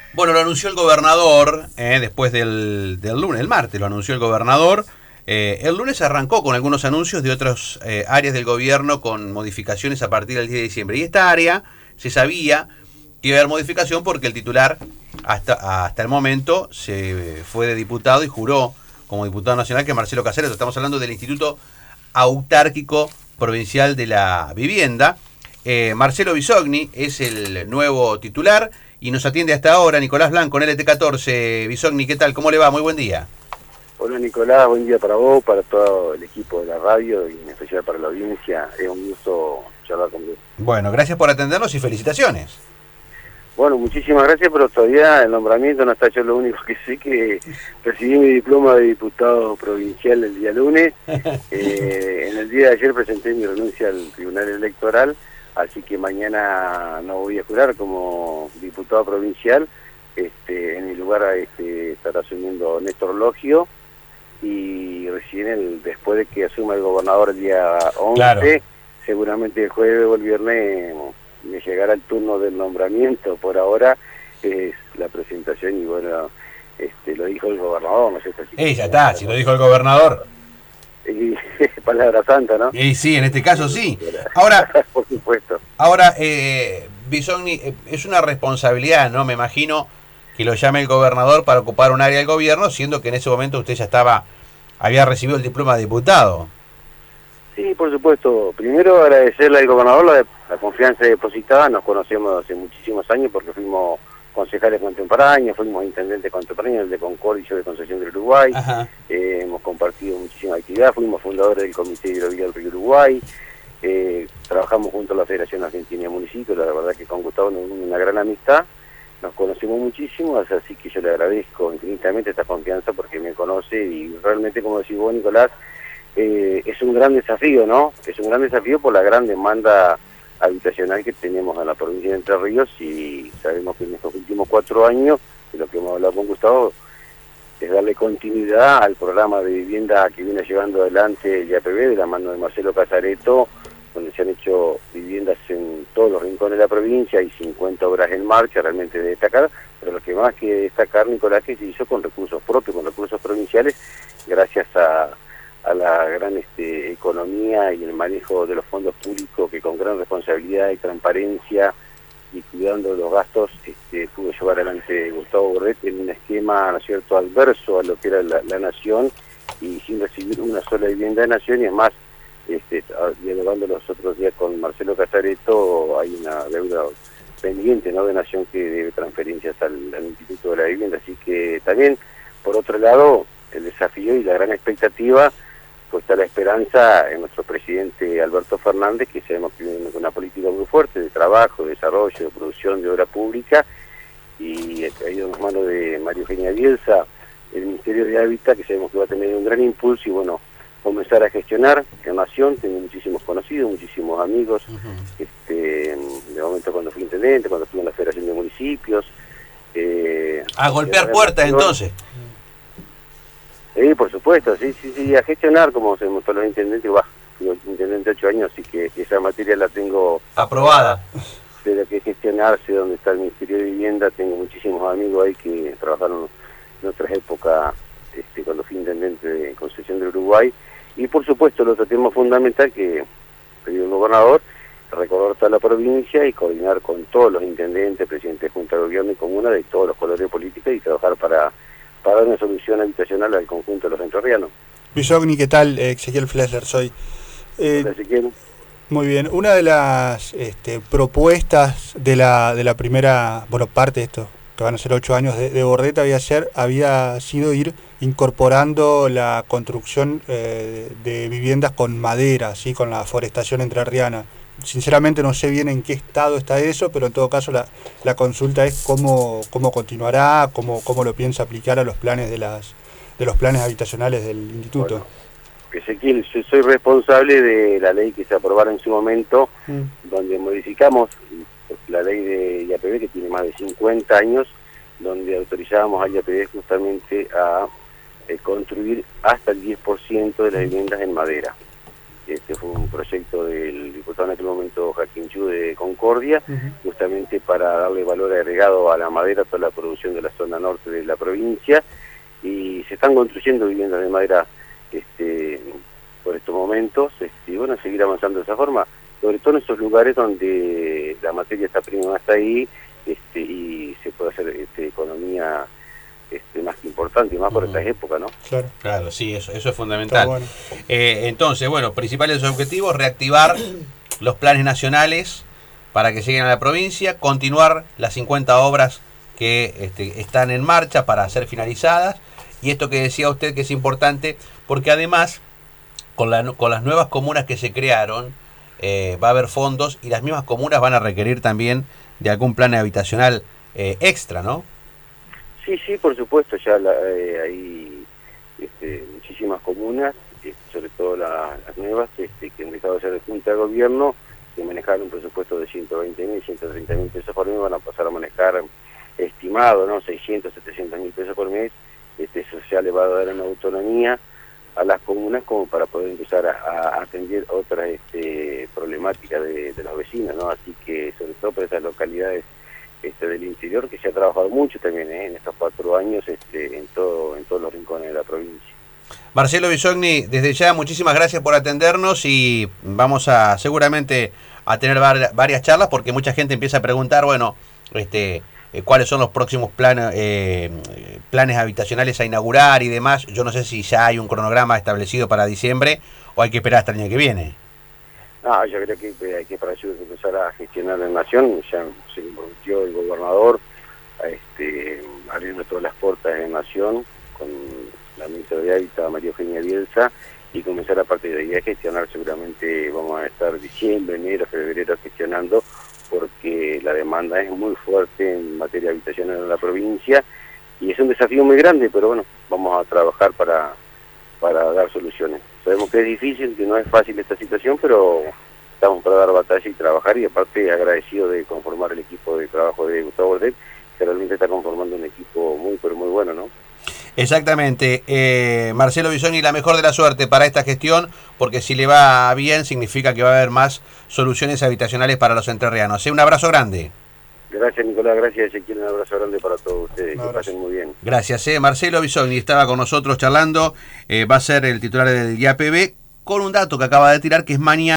Bueno, lo anunció el gobernador después del lunes, el martes lo anunció el gobernador. El lunes arrancó con algunos anuncios de otras áreas del gobierno con modificaciones a partir del 10 de diciembre. Y esta área se sabía que iba a haber modificación porque el titular hasta el momento se fue de diputado y juró como diputado nacional, que es Marcelo Casareto. Estamos hablando del Instituto Autárquico Provincial de la Vivienda. Marcelo Bisogni es el nuevo titular y nos atiende hasta ahora Nicolás Blanco en LT14. Bisogni, ¿qué tal? ¿Cómo le va? Muy buen día. Hola Nicolás, buen día para vos, para todo el equipo de la radio y en especial para la audiencia. Es un gusto charlar con vos. Bueno, gracias por atendernos y felicitaciones. Bueno, muchísimas gracias, pero todavía el nombramiento no está hecho. Lo único que sé que recibí mi diploma de diputado provincial el día lunes. En el día de ayer presenté mi renuncia al Tribunal Electoral, así que mañana no voy a jurar como diputado provincial. En mi lugar estará asumiendo Néstor Logio, y recién después de que asuma el gobernador el día 11, claro, seguramente el jueves o el viernes me llegará el turno del nombramiento. Por ahora es la presentación y bueno, lo dijo el gobernador, ¿no es cierto? Ya está, si lo dijo el gobernador. Y palabra santa, ¿no? Y sí, en este caso sí. Ahora, por supuesto. Ahora, Bisogni, es una responsabilidad, ¿no? Me imagino que lo llame el gobernador para ocupar un área del gobierno, siendo que en ese momento usted ya había recibido el diploma de diputado. Sí, por supuesto. Primero agradecerle al gobernador la confianza depositada. Nos conocemos hace muchísimos años porque fuimos concejales contemporáneos, fuimos intendentes contemporáneos, el de Concordia y yo de Concepción del Uruguay. Hemos compartido muchísimas actividades, fuimos fundadores del Comité Hidrovial del Río Uruguay. Trabajamos junto a la Federación Argentina de Municipios. La verdad que con Gustavo una gran amistad. Nos conocemos muchísimo, así que yo le agradezco infinitamente esta confianza porque me conoce y realmente, como decís vos, Nicolás, es un gran desafío, ¿no? Es un gran desafío por la gran demanda habitacional que tenemos en la provincia de Entre Ríos, y sabemos que en estos últimos 4 años, de lo que hemos hablado con Gustavo, es darle continuidad al programa de vivienda que viene llevando adelante el IAPB de la mano de Marcelo Casareto, donde se han hecho viviendas en todos los rincones de la provincia. Hay 50 obras en marcha, realmente de destacar, pero lo que más que destacar, Nicolás, que se hizo con recursos propios, con recursos provinciales, gracias a la gran economía y el manejo de los fondos públicos, que con gran responsabilidad y transparencia y cuidando los gastos pudo llevar adelante Gustavo Borret en un esquema, ¿no es cierto?, adverso a lo que era la nación, y sin recibir una sola vivienda de nación. Y es más, dialogando los otros días con Marcelo Casareto, hay una deuda pendiente, ¿no?, de nación que debe transferencias al Instituto de la Vivienda. Así que también, por otro lado, el desafío y la gran expectativa, pues está la esperanza en nuestro presidente Alberto Fernández, que sabemos que viene con una política muy fuerte de trabajo, de desarrollo, de producción de obra pública, y ha ido en las manos de María Eugenia Bielsa el Ministerio de Hábitat, que sabemos que va a tener un gran impulso y bueno, comenzar a gestionar en Nación. Tengo muchísimos conocidos, muchísimos amigos, de momento cuando fui intendente, cuando estuve en la Federación de Municipios. A golpear puertas entonces. Sí, por supuesto, sí, a gestionar como se mostró los intendentes. Fui intendente 8 años, así que esa materia la tengo aprobada. De lo que es gestionarse, donde está el Ministerio de Vivienda. Tengo muchísimos amigos ahí que trabajaron en otras épocas, cuando fui intendente de Concepción del Uruguay. Y por supuesto, el otro tema fundamental que pidió el gobernador, recorrer toda la provincia y coordinar con todos los intendentes, presidentes de Junta de Gobierno y comuna de todos los colores políticos, y trabajar para dar una solución habitacional al conjunto de los entrerrianos. Bisogni, ¿qué tal? Ezequiel Flesler soy. Hola, Ezequiel. Muy bien. Una de las propuestas de la primera, parte de esto, que van a ser 8 años de Borret, había sido ir incorporando la construcción de viviendas con madera, ¿sí?, con la forestación entrerriana. Sinceramente no sé bien en qué estado está eso, pero en todo caso la consulta es cómo continuará, cómo lo piensa aplicar a los planes de los planes habitacionales del instituto. Bueno, Ezequiel, yo soy responsable de la ley que se aprobara en su momento, donde modificamos la ley de IAPB, que tiene más de 50 años, donde autorizábamos a IAPB justamente a construir hasta el 10% de las viviendas en madera. fue un proyecto del diputado en aquel momento Joaquín Chu de Concordia, justamente para darle valor agregado a la madera, toda la producción de la zona norte de la provincia, y se están construyendo viviendas de madera por estos momentos, y bueno, seguir avanzando de esa forma, sobre todo en esos lugares donde la materia está prima está ahí, y se puede hacer economía más que importante, y más por estas épocas, ¿no? Claro, sí, eso es fundmental. Bueno. Entonces, bueno, principales objetivos: reactivar los planes nacionales para que lleguen a la provincia, continuar las 50 obras que están en marcha para ser finalizadas, y esto que decía usted que es importante, porque además, con las nuevas comunas que se crearon, va a haber fondos, y las mismas comunas van a requerir también de algún plan habitacional extra, ¿no? Sí, por supuesto, ya hay muchísimas comunas, sobre todo las nuevas, que han dejado de ser de Junta de Gobierno, que manejaron un presupuesto de 120.000, 130.000 pesos por mes, van a pasar a manejar estimado, ¿no? 600, 700.000 pesos por mes. Eso ya le va a dar una autonomía a las comunas como para poder empezar a atender otras problemáticas de los vecinos, ¿no? Así que, sobre todo por esas localidades del interior, que se ha trabajado mucho también en estos 4 años en todos los rincones de la provincia. Marcelo Bisogni, desde ya muchísimas gracias por atendernos, y vamos seguramente a tener varias charlas, porque mucha gente empieza a preguntar, bueno, cuáles son los próximos planes habitacionales a inaugurar y demás. Yo no sé si ya hay un cronograma establecido para diciembre o hay que esperar hasta el año que viene. No, yo creo que hay que para eso empezar a gestionar la nación. Ya se comprometió el gobernador a abrirnos todas las puertas de la nación con la ministra de Hábitat, María Eugenia Bielsa, y comenzar a partir de ahí a gestionar. Seguramente vamos a estar diciembre, enero, febrero gestionando, porque la demanda es muy fuerte en materia habitacional en la provincia, y es un desafío muy grande, pero bueno, vamos a trabajar para dar soluciones. Sabemos que es difícil, que no es fácil esta situación, pero estamos para dar batalla y trabajar, y aparte agradecido de conformar el equipo de trabajo de Gustavo Bordet, que realmente está conformando un equipo muy, pero muy bueno, ¿no? Exactamente. Marcelo Bisogni, la mejor de la suerte para esta gestión, porque si le va bien significa que va a haber más soluciones habitacionales para los entrerrianos. Un abrazo grande. Gracias, Nicolás, gracias, Ezequiel, un abrazo grande para todos ustedes, que pasen muy bien. Gracias. Marcelo Bisogni estaba con nosotros charlando, va a ser el titular del IAPB, con un dato que acaba de tirar, que es mañana.